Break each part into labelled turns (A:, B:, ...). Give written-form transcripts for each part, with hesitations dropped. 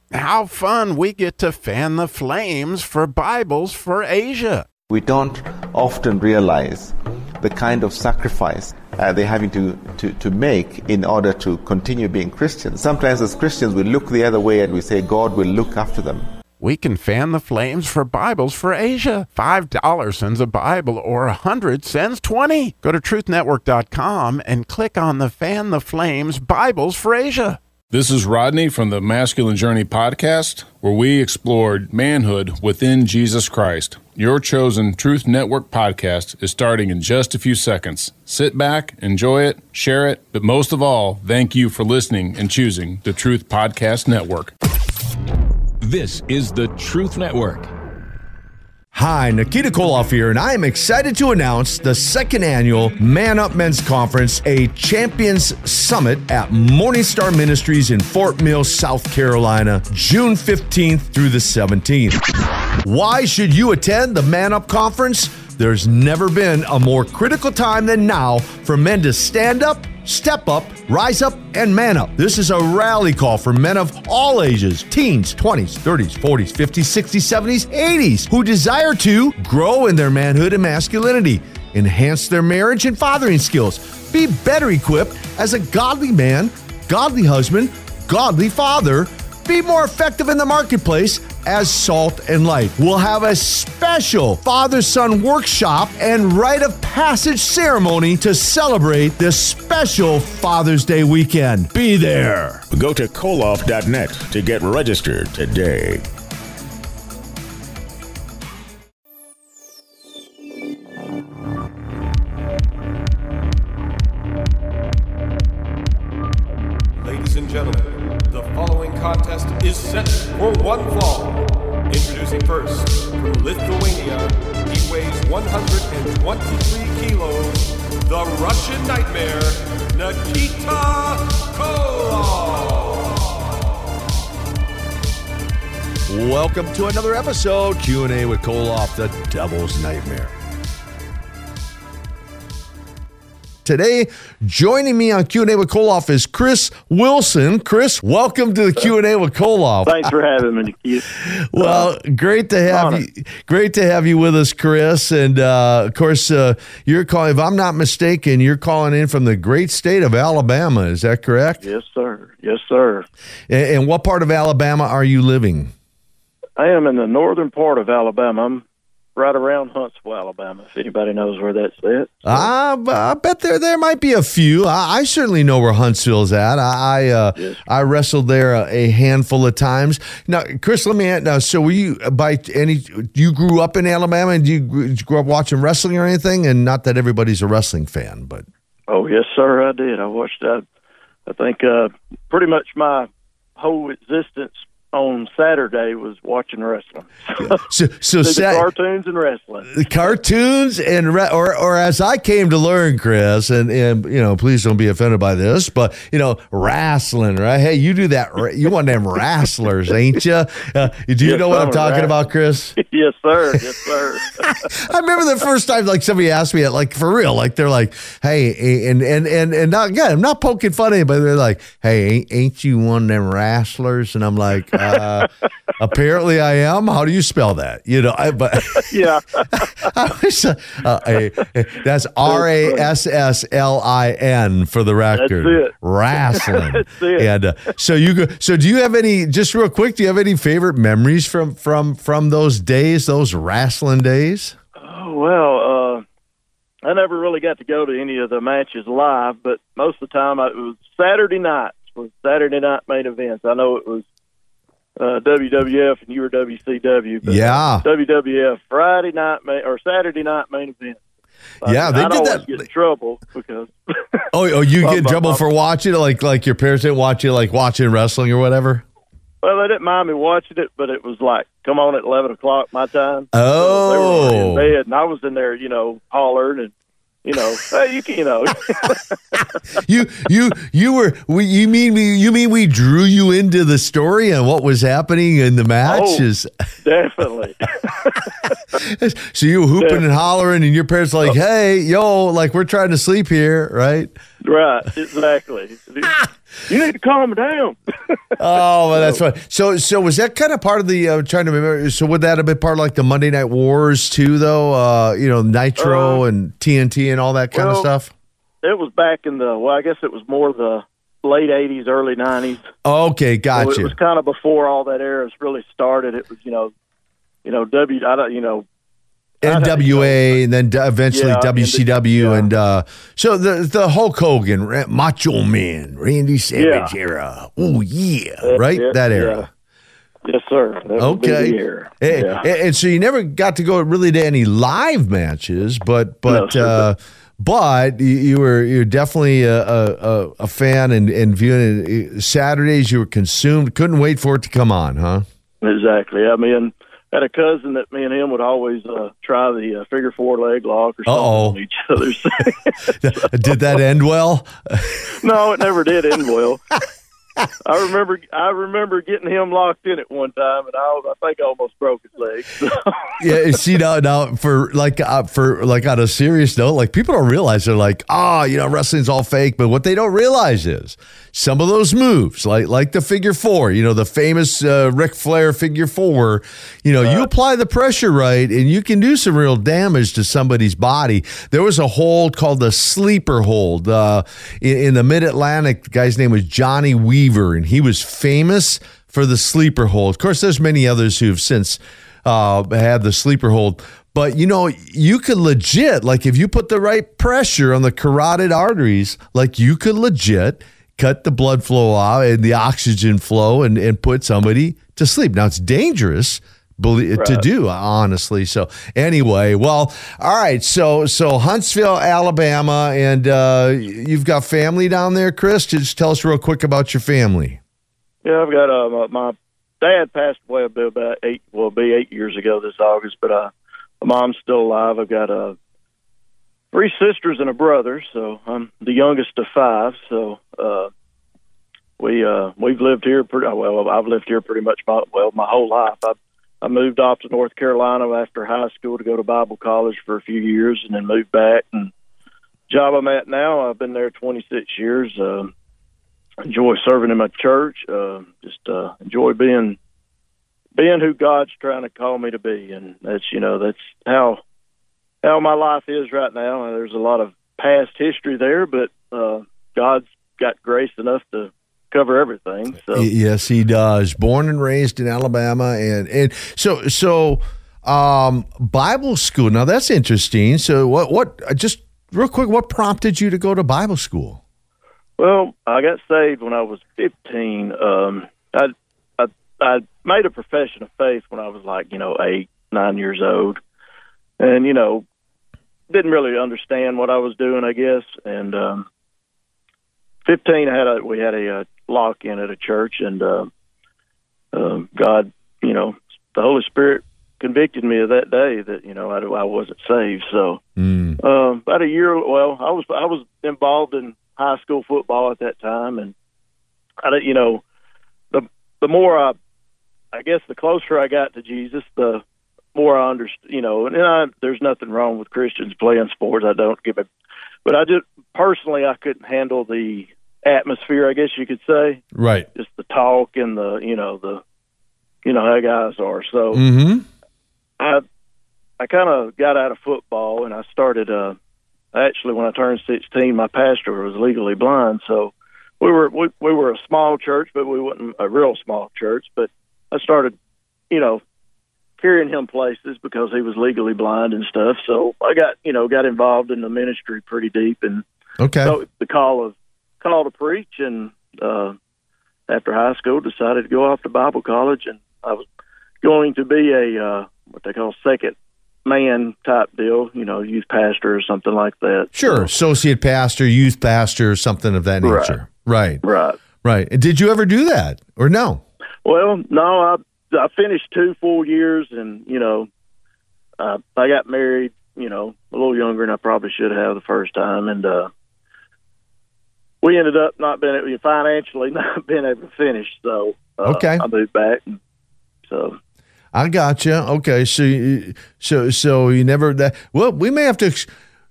A: How fun we get to fan the flames for Bibles for Asia.
B: We don't often realize the kind of sacrifice they're having to make in order to continue being Christians. Sometimes as Christians we look the other way and we say God will look after them.
A: We can fan the flames for Bibles for Asia. $5 sends a Bible, or 100 sends 20. Go to truthnetwork.com and click on the Fan the Flames Bibles for Asia.
C: This is Rodney from the Masculine Journey podcast, where we explored manhood within Jesus Christ. Your chosen Truth Network podcast is starting in just a few seconds. Sit back, enjoy it, share it, but most of all, thank you for listening and choosing the Truth Podcast Network.
D: This is the Truth Network.
E: Hi, Nikita Koloff here, and I am excited to announce the second annual Man Up Men's Conference, a Champions Summit at Morningstar Ministries in Fort Mill, South Carolina, June 15th through the 17th. Why should you attend the Man Up Conference? There's never been a more critical time than now for men to stand up, step up, rise up, and man up. This is a rally call for men of all ages, teens, 20s, 30s, 40s, 50s, 60s, 70s, 80s, who desire to grow in their manhood and masculinity, enhance their marriage and fathering skills, be better equipped as a godly man, godly husband, godly father, be more effective in the marketplace as salt and light. We'll have a special father-son workshop and rite of passage ceremony to celebrate this special Father's Day weekend. Be there.
F: Go to koloff.net to get registered today.
G: Ladies and gentlemen, the following contest is set for one fall. Introducing first, from Lithuania, he weighs 123 kilos, the Russian Nightmare, Nikita Koloff.
E: Welcome to another episode, Q&A with Koloff, the Devil's Nightmare. Today, joining me on Q&A with Koloff is Chris Wilson. Chris, welcome to the Q&A with Koloff.
H: Thanks for having me, Keith.
E: Well, great to have you. Great to have you with us, Chris. And of course, you're calling. If I'm not mistaken, you're calling in from the great state of Alabama. Is that correct?
H: Yes, sir. Yes, sir.
E: And what part of Alabama are you living?
H: I am in the northern part of Alabama. I'm right around Huntsville, Alabama, if anybody knows where that's at.
E: I bet there might be a few. I certainly know where Huntsville's at.
H: Yes.
E: I wrestled there a handful of times. Now, Chris, let me ask. Now, so were you you grew up in Alabama, and you grew up watching wrestling or anything? And not that everybody's a wrestling fan, but
H: Oh, yes, sir, I did. I watched that. I think pretty much my whole existence on Saturday was watching wrestling.
E: So
H: cartoons and wrestling.
E: The cartoons or as I came to learn, Chris, and you know, please don't be offended by this, but you know, wrestling, right? Hey, you do that. You one of them wrestlers, ain't you? Do you know what I'm talking about, Chris?
H: Yes, sir. Yes, sir.
E: I remember the first time, like somebody asked me, like for real, like they're like, "Hey," and not, again, I'm not poking fun at anybody. They're like, "Hey, ain't you one of them wrestlers?" And I'm like, apparently I am. How do you spell that? You know, but
H: yeah,
E: that's RASSLIN for the record.
H: That's it.
E: Wrestling.
H: That's it.
E: And so you go. So do you have any? Just real quick, do you have any favorite memories from those days, those wrestling days?
H: Oh, well, I never really got to go to any of the matches live, but most of the time it was Saturday nights. Was Saturday night main events. I know it was WWF and you were WCW. But
E: yeah.
H: WWF Friday night or Saturday night main event.
E: Yeah, they
H: I'd
E: did
H: always
E: that.
H: Get in trouble because.
E: Oh, you get in trouble for watching it, like your parents didn't watch you, like watching wrestling or whatever.
H: Well, they didn't mind me watching it, but it was like, come on at 11 o'clock my time.
E: Oh.
H: So they were in bed, and I was in there, you know, hollering and, you know, hey, you know.
E: you mean we drew you into the story and what was happening in the matches?
H: Oh, definitely.
E: So you were hooping and hollering, and your parents like, hey, yo, like we're trying to sleep here, right?
H: Right, exactly. You need to calm down.
E: Oh, well, that's fun. So was that kind of part of the trying to remember? So would that have been part of like the Monday Night Wars too, though? Nitro and TNT and all that kind of stuff.
H: It was back in I guess it was more the late '80s, early '90s.
E: Okay, gotcha.
H: So it was kind of before all that era really started. It was
E: NWA and then eventually WCW and so the Hulk Hogan, Macho Man, Randy Savage era. Oh yeah, right, that era.
H: Yeah. Yes, sir. That would be the era.
E: And so you never got to go really to any live matches, but you were definitely a fan and viewing it. Saturdays you were consumed. Couldn't wait for it to come on, huh?
H: Exactly. I mean, I had a cousin that me and him would always try the figure four leg lock or something on each other's.
E: Did that end well?
H: No, it never did end well. I remember getting him locked in at one time, and I think I almost broke his leg. So.
E: Yeah, see now for on a serious note, like people don't realize they're like, wrestling's all fake, but what they don't realize is some of those moves, like the figure four, the famous Ric Flair figure four, you apply the pressure right, and you can do some real damage to somebody's body. There was a hold called the sleeper hold in the Mid-Atlantic. The guy's name was Johnny Weaver, and he was famous for the sleeper hold. Of course, there's many others who've since had the sleeper hold. But, you could legit, like if you put the right pressure on the carotid arteries, like you could legit cut the blood flow out and the oxygen flow and put somebody to sleep. Now, it's dangerous to do, honestly. So anyway, well, all right. So Huntsville, Alabama, and you've got family down there, Chris. Just tell us real quick about your family.
H: Yeah, I've got my dad passed away about 8 years ago this August, but my mom's still alive. I've got 3 sisters and a brother, so I'm the youngest of 5. So we've lived here I've lived here pretty much my whole life. I moved off to North Carolina after high school to go to Bible college for a few years, and then moved back. And the job I'm at now, I've been there 26 years. Enjoy serving in my church. Enjoy being who God's trying to call me to be, and that's how my life is right now. There's a lot of past history there, but God's got grace enough to cover everything. So.
E: Yes, he does. Born and raised in Alabama, and so Bible school. Now that's interesting. So what? Just real quick, what prompted you to go to Bible school?
H: Well, I got saved when I was 15. I made a profession of faith when I was 8, 9 years old, and didn't really understand what I was doing, I guess. And 15, we had a lock-in at a church, and God, the Holy Spirit convicted me of that day that I wasn't saved. So about a year, I was involved in high school football at that time, and the more I guess the closer I got to Jesus, the more I understood. There's nothing wrong with Christians playing sports. I don't give it, but I just personally I couldn't handle the atmosphere, I guess you could say.
E: Right.
H: Just the talk and the how guys are. So I kind of got out of football, and I started. Actually, when I turned 16, my pastor was legally blind, so we were a small church, but we wasn't a real small church. But I started, carrying him places because he was legally blind and stuff. So I got involved in the ministry pretty deep, and so the call to preach, and after high school decided to go off to Bible college, and I was going to be a what they call second man type deal, youth pastor or something like that.
E: Sure, associate pastor, youth pastor, something of that nature. Right. And did you ever do that, or no?
H: Well, no, I finished 2 full years, and I got married, a little younger than I probably should have the first time, and we ended up financially not being able to finish. So I moved back, and so.
E: I got you. Okay, so you never that. Well, we may have to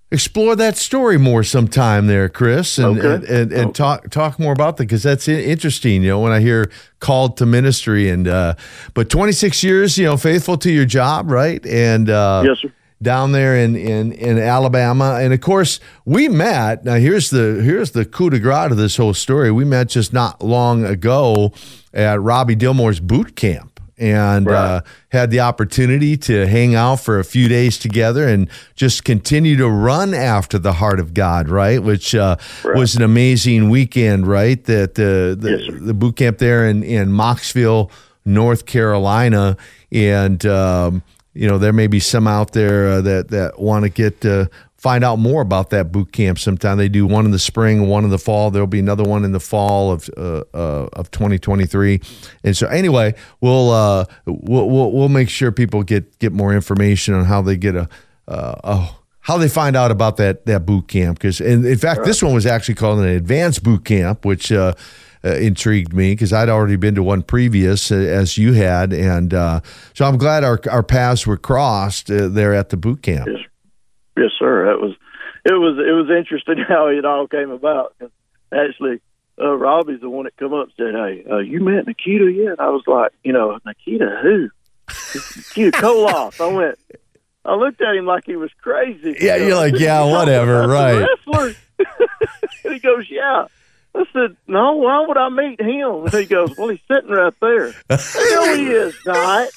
E: explore that story more sometime there, Chris, and
H: Okay.
E: talk more about that, because that's interesting. When I hear called to ministry, and but 26 years, faithful to your job, right? And
H: Yes, sir.
E: down there in Alabama, and of course we met. Now here's the coup de grace of this whole story. We met just not long ago at Robbie Dilmore's boot camp. And
H: Right.
E: had the opportunity to hang out for a few days together and just continue to run after the heart of God, right? Which was an amazing weekend, right? That
H: Yes, sir.
E: the boot camp there in Mocksville, North Carolina, and there may be some out there that want to get find out more about that boot camp sometime. They do one in the spring, one in the fall. There'll be another one in the fall of 2023. And so anyway, we'll make sure people get more information on how they get how they find out about that boot camp. Because in fact, this one was actually called an advanced boot camp, which intrigued me because I'd already been to one previous, as you had, and so I'm glad our paths were crossed there at the boot camp.
H: Yes, sir. It was interesting how it all came about. Actually, Robbie's the one that come up and said, "Hey, you met Nikita yet?" I was like, Nikita who? Nikita Koloff. I looked at him like he was crazy.
E: Yeah, you're like, yeah, whatever, right?
H: Wrestler. And he goes, "Yeah." I said, "No, why would I meet him?" And he goes, "Well, he's sitting right there." No, he is not.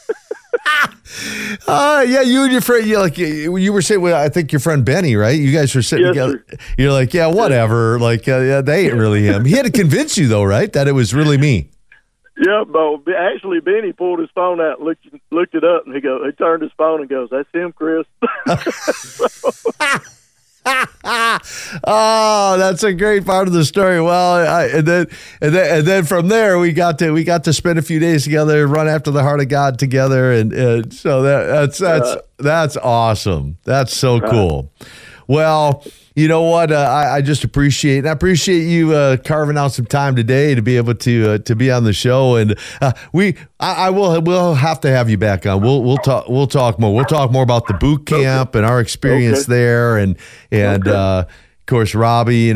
E: Yeah, you and your friend, you were saying, I think your friend Benny, right? You guys were sitting
H: Yes,
E: together.
H: sir.
E: You're like, yeah, whatever. Like, yeah, they ain't really him. He had to convince you, though, right? That it was really me.
H: Yeah, but actually, Benny pulled his phone out and looked it up, and he turned his phone and goes, "That's him, Chris."
E: Oh, that's a great part of the story. Well, and then from there we got to spend a few days together, run after the heart of God together, and so that's awesome. That's so cool. Well, you know what? I just appreciate you carving out some time today to be able to be on the show, and we'll have to have you back on. We'll talk more. We'll talk more about the boot camp and our experience there, and of course Robbie,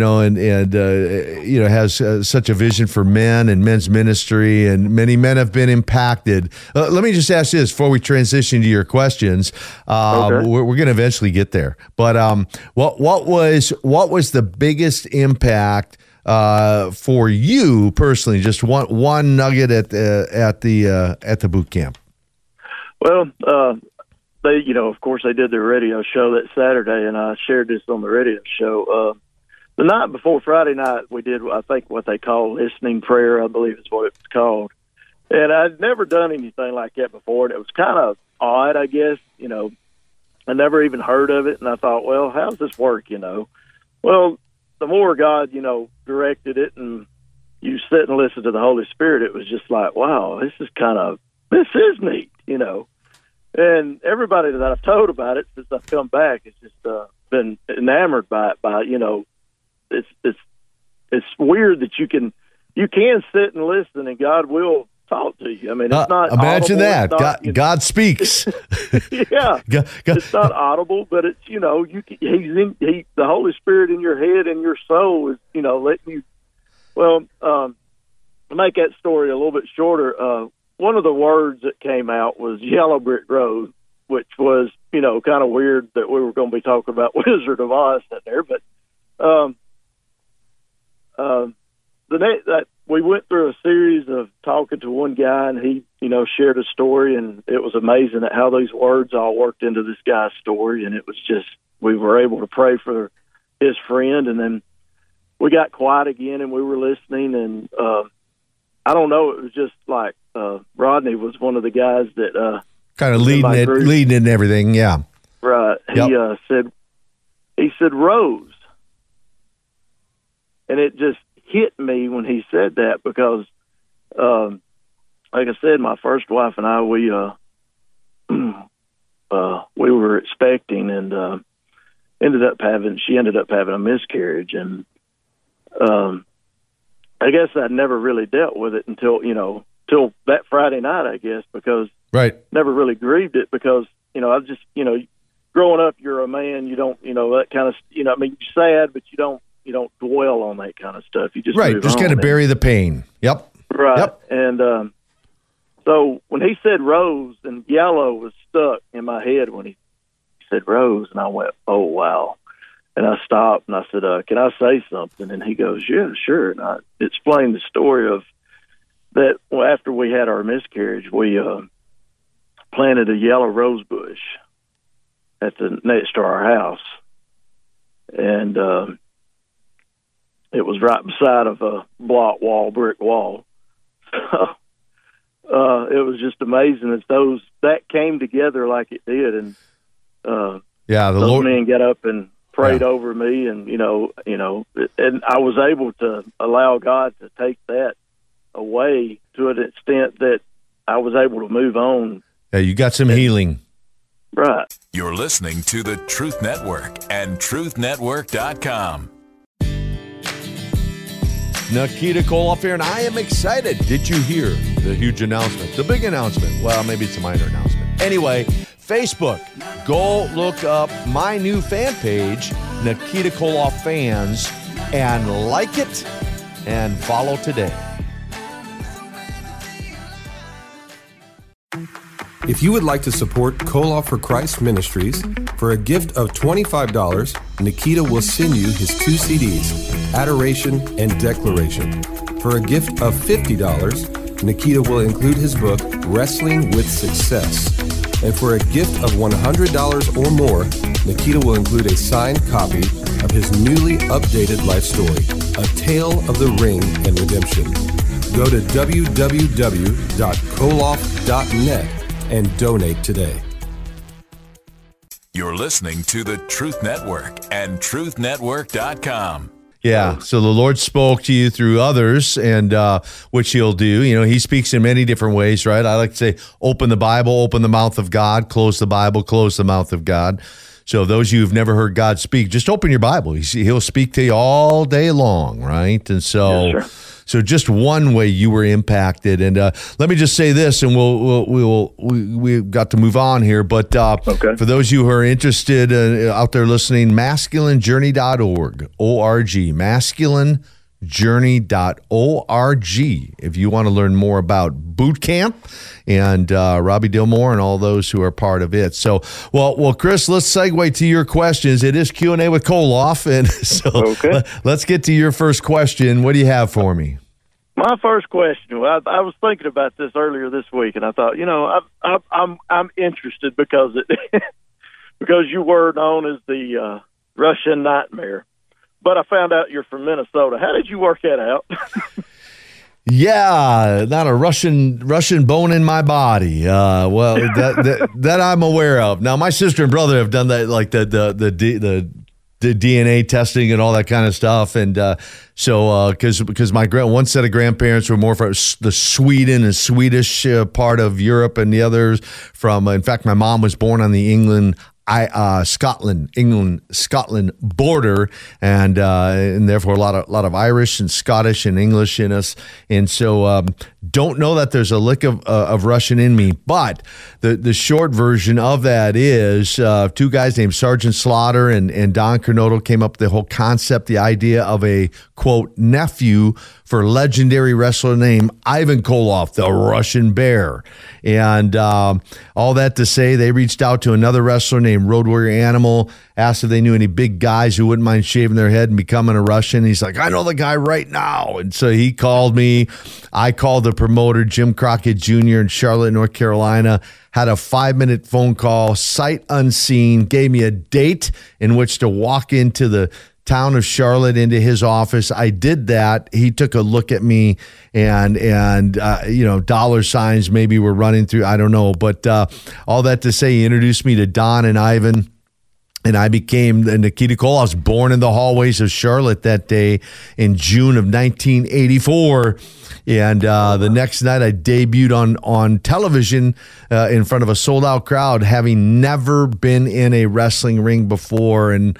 E: has such a vision for men and men's ministry, and many men have been impacted. Let me just ask this before we transition to your questions. We're going to eventually get there, but what was the biggest impact for you personally? Just one nugget at the boot camp.
H: Well, they, of course, they did their radio show that Saturday, and I shared this on the radio show. The night before Friday night, we did, I think, what they call listening prayer, I believe is what it was called. And I'd never done anything like that before, and it was kind of odd, I guess. I never even heard of it, and I thought, well, how does this work, Well, the more God, directed it, and you sit and listen to the Holy Spirit, it was just like, wow, this is neat, And everybody that I've told about it since I've come back has just been enamored by it. It's weird that you can sit and listen, and God will talk to you. I mean, it's not
E: imagine
H: audible,
E: that God speaks.
H: Yeah, it's not audible, but it's the Holy Spirit in your head and your soul is letting you. Well, to make that story a little bit shorter. One of the words that came out was Yellow Brick Road, which was, kind of weird that we were going to be talking about Wizard of Oz in there. But we went through a series of talking to one guy, and he, shared a story, and it was amazing at how these words all worked into this guy's story. And it was just, we were able to pray for his friend, and then we got quiet again, and we were listening, and I don't know, it was just like Rodney was one of the guys that
E: kind of leading in everything, yeah.
H: Right.
E: Yep.
H: He said Rose. And it just hit me when he said that because like I said, my first wife and I we were expecting and ended up having a miscarriage, and I guess I'd never really dealt with it until that Friday night, I guess, because
E: right.
H: never really grieved it because, I just, growing up, you're a man. You don't, that kind of, I mean, you're sad, but you don't dwell on that kind of stuff. You just move
E: just
H: on.
E: kind of bury the pain. Yep.
H: Right.
E: Yep.
H: And so when he said rose, and yellow was stuck in my head when he said rose, and I went, oh, wow. And I stopped, and I said, can I say something? And he goes, yeah, sure. And I explained the story of that after we had our miscarriage, we planted a yellow rose bush next to our house. And it was right beside of a brick wall. So it was just amazing that came together like it did. And those
E: Lord
H: men got up and prayed over me, and and I was able to allow God to take that away to an extent that I was able to move on.
E: Yeah, you got some healing.
H: Right.
I: You're listening to the Truth Network and truthnetwork.com.
E: Nikita Koloff here, and I am excited. Did you hear the huge announcement? The big announcement. Well, maybe it's a minor announcement. Anyway, Facebook. Go look up my new fan page, Nikita Koloff Fans, and like it and follow today.
G: If you would like to support Koloff for Christ Ministries, for a gift of $25, Nikita will send you his 2 CDs, Adoration and Declaration. For a gift of $50, Nikita will include his book, Wrestling with Success. And for a gift of $100 or more, Nikita will include a signed copy of his newly updated life story, A Tale of the Ring and Redemption. Go to www.koloff.net and donate today.
I: You're listening to the Truth Network and truthnetwork.com.
E: Yeah, so the Lord spoke to you through others, and which he'll do. He speaks in many different ways, right? I like to say, open the Bible, open the mouth of God, close the Bible, close the mouth of God. So those of you who've never heard God speak, just open your Bible. He'll speak to you all day long, right? And so...
H: Yes, sir.
E: So just one way you were impacted, and let me just say this, and we've got to move on here. But for those of you who are interested out there listening, masculinejourney.org, O-R-G, masculinejourney.org. If you want to learn more about boot camp and Robbie Dilmore and all those who are part of it. So, well, Chris, let's segue to your questions. It is Q&A with Koloff, and so let's get to your first question. What do you have for me?
H: My first question. Well, I was thinking about this earlier this week, and I thought, I'm interested because because you were known as the Russian Nightmare, but I found out you're from Minnesota. How did you work that out?
E: Yeah, not a Russian bone in my body. Well, that I'm aware of. Now, my sister and brother have done that, like the DNA testing and all that kind of stuff, and so because my one set of grandparents were more from the Sweden and Swedish part of Europe, and the others from. In fact, my mom was born on the England Scotland border, and therefore a lot of Irish and Scottish and English in us, and so don't know that there's a lick of Russian in me. But the short version of that is two guys named Sergeant Slaughter and Don Kernodle came up with the whole concept, the idea of a quote nephew for legendary wrestler named Ivan Koloff, the Russian Bear. And all that to say, they reached out to another wrestler named Road Warrior Animal, asked if they knew any big guys who wouldn't mind shaving their head and becoming a Russian. He's like, I know the guy right now. And so he called me. I called the promoter, Jim Crockett Jr. in Charlotte, North Carolina, had a 5-minute phone call, sight unseen, gave me a date in which to walk into the town of Charlotte into his office. I did that. He took a look at me and dollar signs maybe were running through. I don't know. But all that to say, he introduced me to Don and Ivan. And I became Nikita Cole. I was born in the hallways of Charlotte that day in June of 1984. And the next night I debuted on television in front of a sold-out crowd, having never been in a wrestling ring before and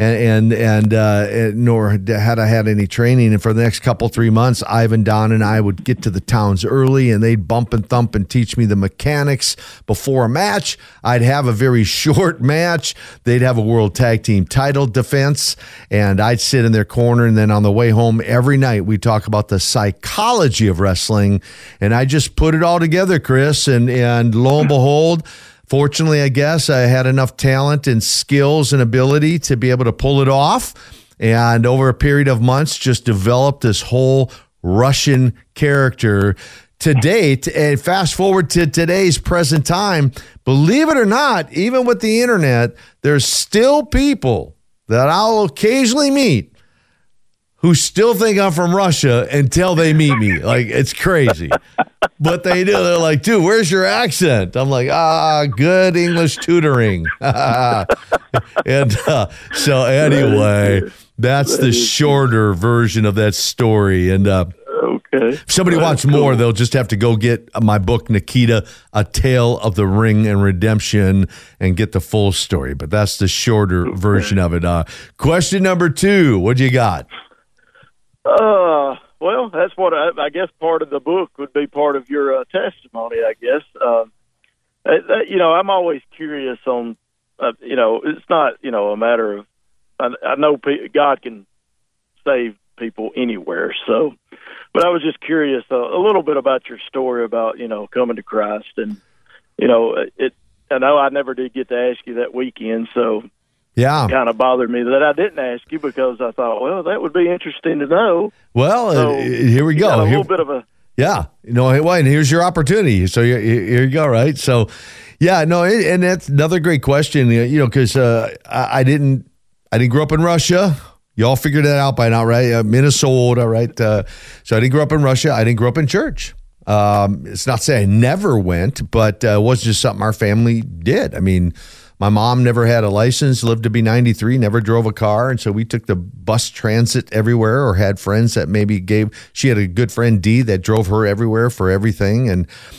E: nor had I had any training. And for the next 3 months, Ivan, Don, and I would get to the towns early, and they'd bump and thump and teach me the mechanics before a match. I'd have a very short match. They'd have a world tag team title defense, and I'd sit in their corner. And then on the way home every night, we'd talk about the psychology of wrestling. And I just put it all together, Chris, and lo and behold, fortunately, I guess I had enough talent and skills and ability to be able to pull it off. And over a period of months, just developed this whole Russian character to date. And fast forward to today's present time, believe it or not, even with the internet, there's still people that I'll occasionally meet who still think I'm from Russia until they meet me. Like, it's crazy. But they do. They're like, dude, where's your accent? I'm like, good English tutoring. And so anyway, that's the shorter version of that story. And
H: okay.
E: If somebody wants more, they'll just have to go get my book, Nikita, A Tale of the Ring and Redemption, and get the full story. But that's the shorter version of it. Question number 2, what do you got?
H: Well, that's what I guess part of the book would be part of your testimony, I guess. I'm always curious on, it's not, a matter of, I know God can save people anywhere. So, but I was just curious a little bit about your story about, coming to Christ. And, I know I never did get to ask you that weekend. So,
E: yeah,
H: it kind of bothered me that I didn't ask you, because I thought, well, that would be interesting to know.
E: Well,
H: so,
E: here we go.
H: A little bit of a...
E: Yeah, and here's your opportunity. So here you go, right? So, yeah, no, and that's another great question, because I didn't grow up in Russia. Y'all figured that out by now, right? Minnesota, right? So I didn't grow up in Russia. I didn't grow up in church. It's not to say I never went, but it was just something our family did. I mean, my mom never had a license, lived to be 93, never drove a car. And so we took the bus transit everywhere, or had friends that maybe she had a good friend, Dee, that drove her everywhere for everything.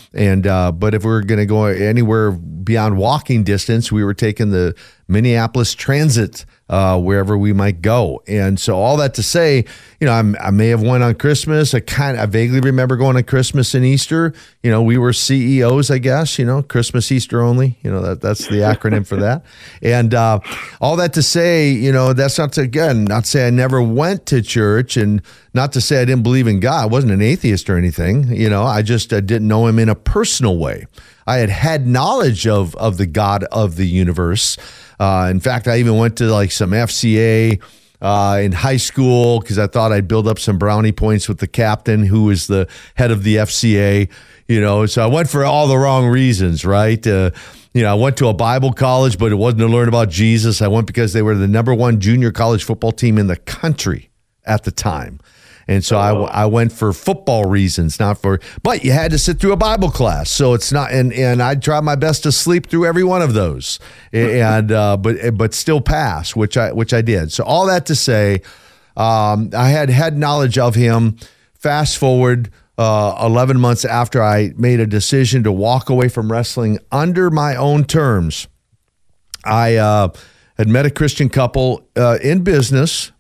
E: But if we were going to go anywhere beyond walking distance, we were taking the Minneapolis Transit wherever we might go. And so all that to say, I may have went on Christmas. I vaguely remember going on Christmas and Easter. We were CEOs, I guess, Christmas, Easter only, that's the acronym for that. And all that to say, that's not to say I never went to church, and not to say I didn't believe in God. I wasn't an atheist or anything. I just didn't know him in a personal way. I had knowledge of the God of the universe. In fact, I even went to some FCA in high school, because I thought I'd build up some brownie points with the captain, who was the head of the FCA. So I went for all the wrong reasons, right? I went to a Bible college, but it wasn't to learn about Jesus. I went because they were the number 1 junior college football team in the country at the time. And so I went for football reasons, but you had to sit through a Bible class. So it's not, and I tried my best to sleep through every one of those, and but still pass, which I did. So all that to say, I had knowledge of him. Fast forward 11 months after I made a decision to walk away from wrestling under my own terms, I had met a Christian couple in business,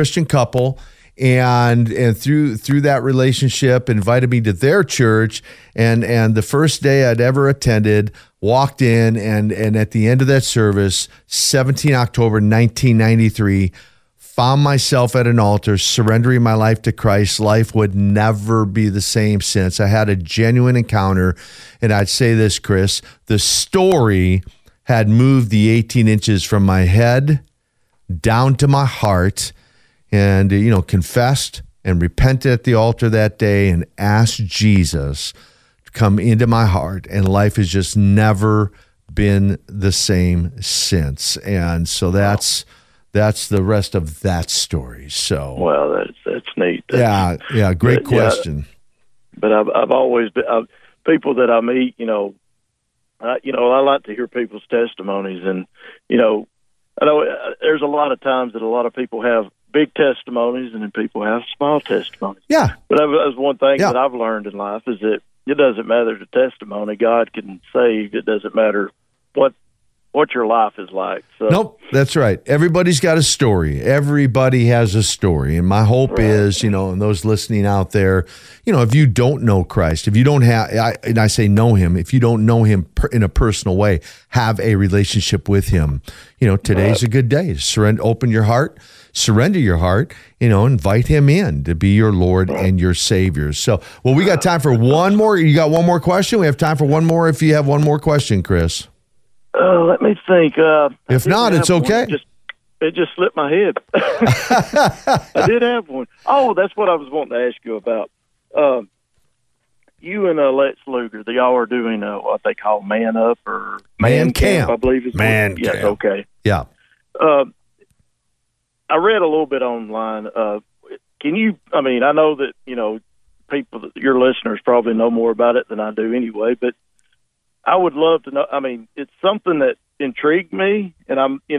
E: and through that relationship, invited me to their church, and the first day I'd ever attended, walked in, and at the end of that service, 17 October 1993, found myself at an altar, surrendering my life to Christ. Life would never be the same since. I had a genuine encounter, and I'd say this, Chris, the story had moved the 18 inches from my head down to my heart, and, confessed and repented at the altar that day and asked Jesus to come into my heart. And life has just never been the same since. And so that's the rest of that story. So,
H: well, that's neat.
E: Yeah. Great question.
H: But I've always been, people that I meet, I like to hear people's testimonies, and, I know there's a lot of times that a lot of people have big testimonies and then people have small testimonies.
E: Yeah.
H: But that was one thing that I've learned in life is that it doesn't matter the testimony. God can save. It doesn't matter what your life is like. So.
E: Nope, that's right. Everybody's got a story. Everybody has a story. And my hope is, and those listening out there, if you don't know Christ, if you don't have, and I say know him, if you don't know him in a personal way, have a relationship with him, today's a good day. Open your heart, surrender your heart, invite him in to be your Lord and your Savior. So, we got time for one more. You got one more question? We have time for one more if you have one more question, Chris.
H: Let me think.
E: If not, it's okay.
H: It just slipped my head. I did have one. Oh, that's what I was wanting to ask you about. You and Lex Luger, y'all are doing what they call Man Up or
E: Man Camp,
H: I believe it's
E: Man Camp.
H: Yes, okay.
E: Yeah.
H: I read a little bit online. Can you? I mean, I know that people, your listeners, probably know more about it than I do anyway, but I would love to know. I mean, it's something that intrigued me, and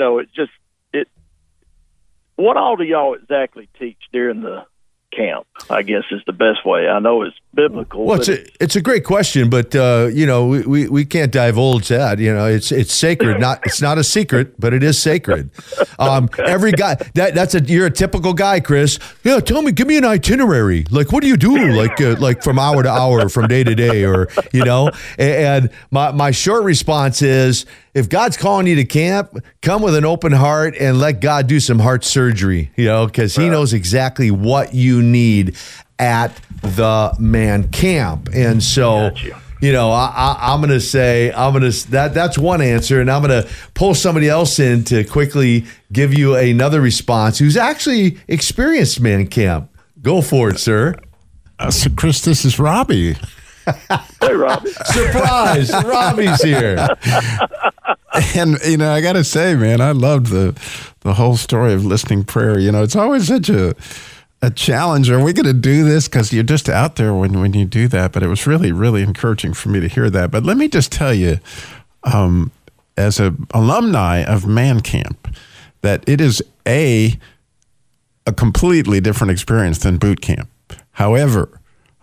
H: what all do y'all exactly teach during the camp, I guess, is the best way. I know it's biblical.
E: Well, it's a great question, but we can't divulge that. It's sacred. It's not a secret, but it is sacred. Okay. Every guy you're a typical guy, Chris. Yeah, give me an itinerary. Like, what do you do? Like from hour to hour, from day to day, or And my short response is, if God's calling you to camp, come with an open heart and let God do some heart surgery, because he knows exactly what you need at the Man Camp. And so, I'm going to say, that's one answer. And I'm going to pull somebody else in to quickly give you another response who's actually experienced Man Camp. Go for it, sir.
A: So Chris, this is Robbie.
H: Hey, Robbie.
E: Surprise. Robbie's here.
A: And, I got to say, man, I loved the whole story of listening prayer. It's always such a challenge. Are we going to do this? Because you're just out there when you do that. But it was really, really encouraging for me to hear that. But let me just tell you, as an alumni of Man Camp, that it is a completely different experience than boot camp. However,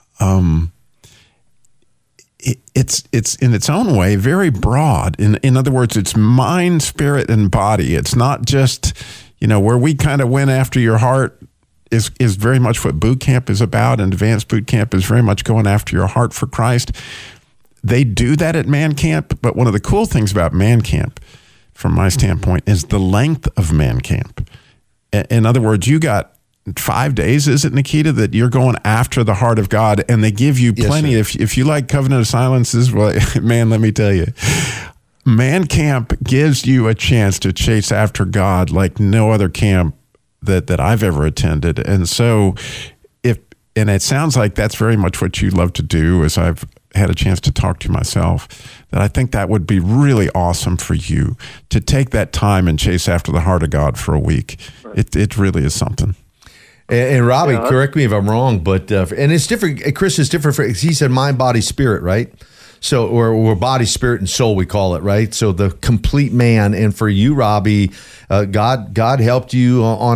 A: it's in its own way very broad. In other words, it's mind, spirit, and body. It's not just, where we kind of went after your heart is very much what boot camp is about, and advanced boot camp is very much going after your heart for Christ. They do that at Man Camp, but one of the cool things about Man Camp, from my standpoint, is the length of Man Camp. In other words, you got 5 days, is it, Nikita, that you're going after the heart of God, and they give you plenty.
E: Yes,
A: if you like Covenant of Silences, well, man, let me tell you, Man Camp gives you a chance to chase after God like no other camp that I've ever attended. And so and it sounds like that's very much what you love to do, as I've had a chance to talk to myself, that I think that would be really awesome for you to take that time and chase after the heart of God for a week. Right. It really is something.
E: And Robbie, correct me if I'm wrong, but and it's different. Chris is different. He said mind, body, spirit, right? So, or body, spirit, and soul, we call it, right? So the complete man. And for you, Robbie, God helped you on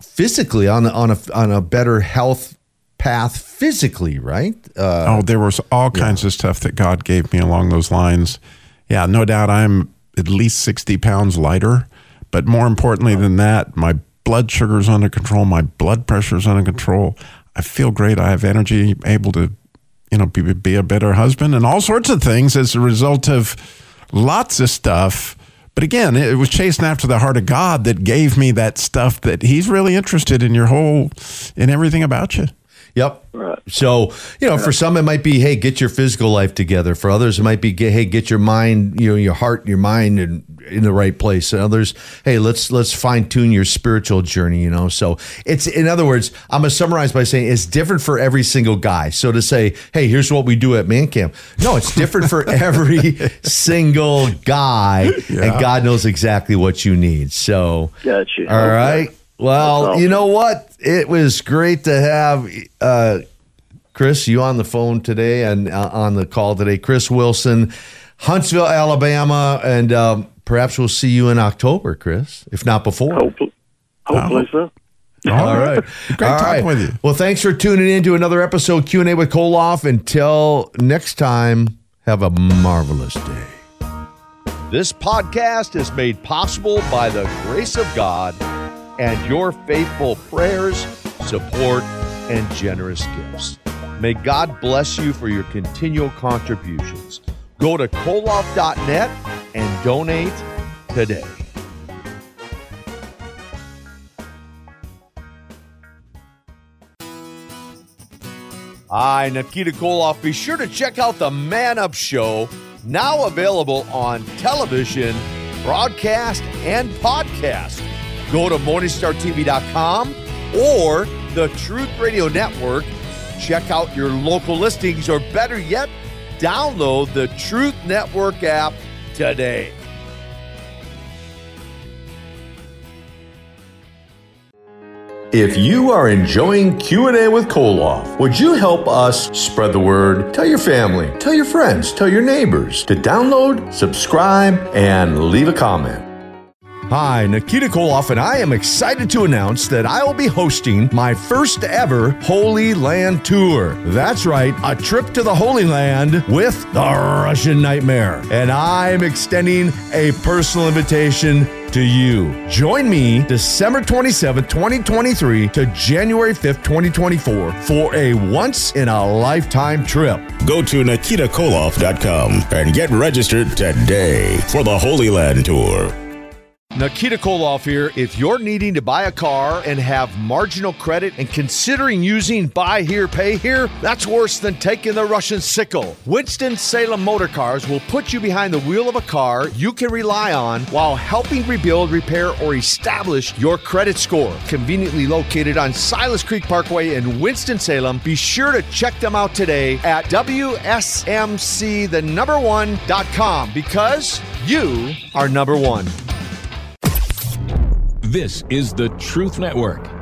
E: a better health path physically, right?
A: There was all kinds of stuff that God gave me along those lines. Yeah, no doubt I'm at least 60 pounds lighter, but more importantly than that, my blood sugar's under control, my blood pressure's under control. I feel great. I have energy, able to, be a better husband and all sorts of things as a result of lots of stuff. But again, it was chasing after the heart of God that gave me that stuff that he's really interested in in everything about you.
E: Yep. Right. So, for some it might be, hey, get your physical life together. For others, it might be, hey, get your mind, your heart, your mind in the right place. And others, hey, let's fine tune your spiritual journey. So it's, in other words, I'm gonna summarize by saying it's different for every single guy. So to say, hey, here's what we do at Man Camp. No, it's different for every single guy, and God knows exactly what you need. So,
H: gotcha.
E: All right. Well, you know what? It was great to have Chris, you on the phone today and on the call today. Chris Wilson, Huntsville, Alabama, and perhaps we'll see you in October, Chris, if not before.
H: Hopefully so.
E: All right.
A: Great talking with you.
E: Well, thanks for tuning in to another episode Q&A with Koloff. Until next time, have a marvelous day. This podcast is made possible by the grace of God and your faithful prayers, support, and generous gifts. May God bless you for your continual contributions. Go to koloff.net and donate today. Hi, Nikita Koloff. Be sure to check out the Man Up Show, now available on television, broadcast, and podcast. Go to MorningstarTV.com or the Truth Radio Network. Check out your local listings, or better yet, download the Truth Network app today. If you are enjoying Q&A with Koloff, would you help us spread the word? Tell your family, tell your friends, tell your neighbors to download, subscribe, and leave a comment. Hi, Nikita Koloff, and I am excited to announce that I will be hosting my first ever Holy Land Tour. That's right, a trip to the Holy Land with the Russian Nightmare. And I'm extending a personal invitation to you. Join me December 27th, 2023 to January 5th, 2024 for a once-in-a-lifetime trip.
F: Go to NikitaKoloff.com and get registered today for the Holy Land Tour.
E: Nikita Koloff here. If you're needing to buy a car and have marginal credit and considering using buy here, pay here, that's worse than taking the Russian sickle. Winston-Salem Motor Cars will put you behind the wheel of a car you can rely on while helping rebuild, repair, or establish your credit score. Conveniently located on Silas Creek Parkway in Winston-Salem, be sure to check them out today at WSMC1.com because you are number one.
D: This is the Truth Network.